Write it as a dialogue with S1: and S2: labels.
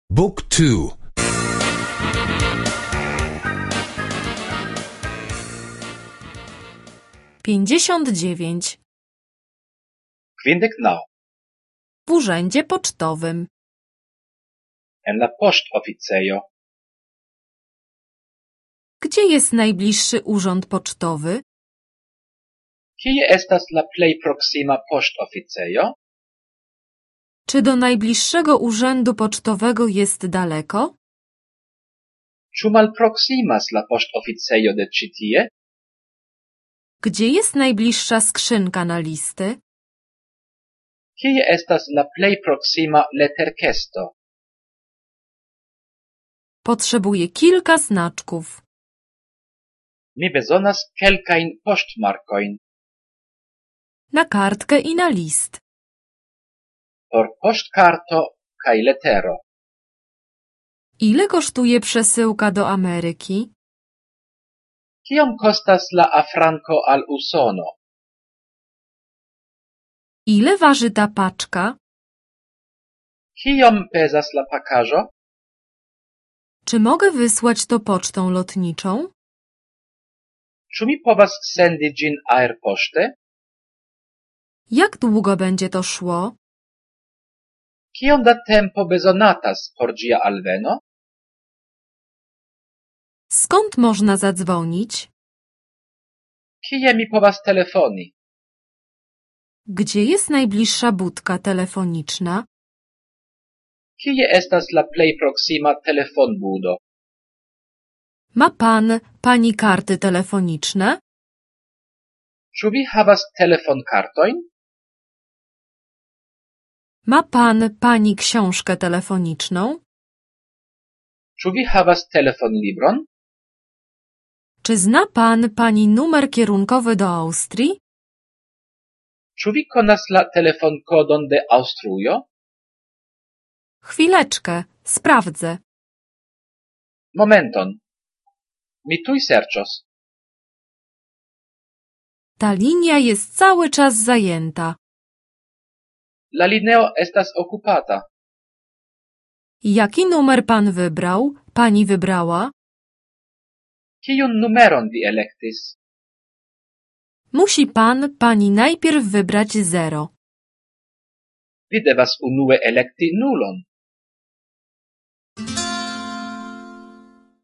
S1: Book 2.
S2: 59.
S3: 59.
S2: W urzędzie pocztowym.
S3: En la poŝtoficejo.
S2: Gdzie jest najbliższy urząd pocztowy?
S3: Kie estas la plej proksima poŝtoficejo?
S2: Czy do najbliższego urzędu pocztowego jest daleko?
S3: Ĉu malproksimas la poŝtoficejo de ĉi tie?
S2: Gdzie jest najbliższa skrzynka na listy?
S3: Kie estas la plej proksima leterkesto?
S2: Potrzebuję kilka znaczków.
S3: Mi bezonas kelkajn poŝtmarkojn
S2: Na kartkę i na list.
S3: por poŝtkarto kaj letero.
S2: Ile kosztuje przesyłka do Ameryki?
S3: Kiom kostas la afranko al Usono?
S2: Ile waży ta paczka?
S3: Kiom pezas la pakaĵo?
S2: Czy mogę wysłać to pocztą lotniczą?
S3: Ĉu mi povas sendi ĝin aerpoŝte?
S2: Jak długo będzie to szło?
S3: Kiom da tempo bezonatas por ĝia alveno?
S2: Skąd można zadzwonić?
S3: Kie mi povas telefoni?
S2: Gdzie jest najbliższa budka telefoniczna?
S3: Kie estas la plej proksima telefonbudo?
S2: Ma pani karty telefoniczne?
S3: Ĉu vi havas telefonkartojn?
S2: Ma pani książkę telefoniczną?
S3: Ĉu vi havas telefonlibron?
S2: Czy zna pani numer kierunkowy do Austrii?
S3: Ĉu vi konas la telefonkodon de Aŭstrujo?
S2: Chwileczkę, sprawdzę.
S3: Momenton. Mi tuj serĉos.
S2: Ta linia jest cały czas zajęta.
S3: La lineo estas okupata.
S2: Jaki numer pan wybrał? Pani wybrała?
S3: Kiun numeron vi elektis?
S2: Musi pani najpierw wybrać 0.
S3: Vi devas unue elekti nulon.